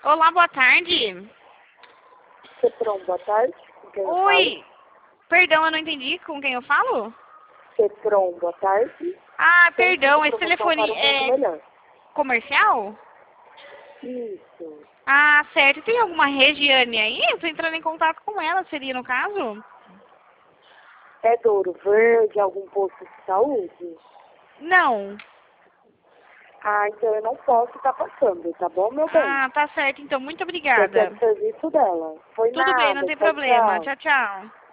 Olá, boa tarde. Cetron, boa tarde. Com quem eu Oi. Perdão, eu não entendi com quem eu falo? falo? Cetron, boa tarde. Ah, Sempre perdão, de esse promoção telefone para um preço é melhor. comercial? Isso. Ah, certo. Tem alguma Regiane aí? Eu tô entrando em contato com ela, seria no caso? É do Ouro Verde, algum posto de saúde? Não. Ah, então eu não posso estar passando, tá bom, meu bem? Ah, tá certo. Então, muito Eu obrigada. quero o serviço dela. Foi Tudo bem, não nada. tem Tchau, problema. tchau. Tchau, tchau.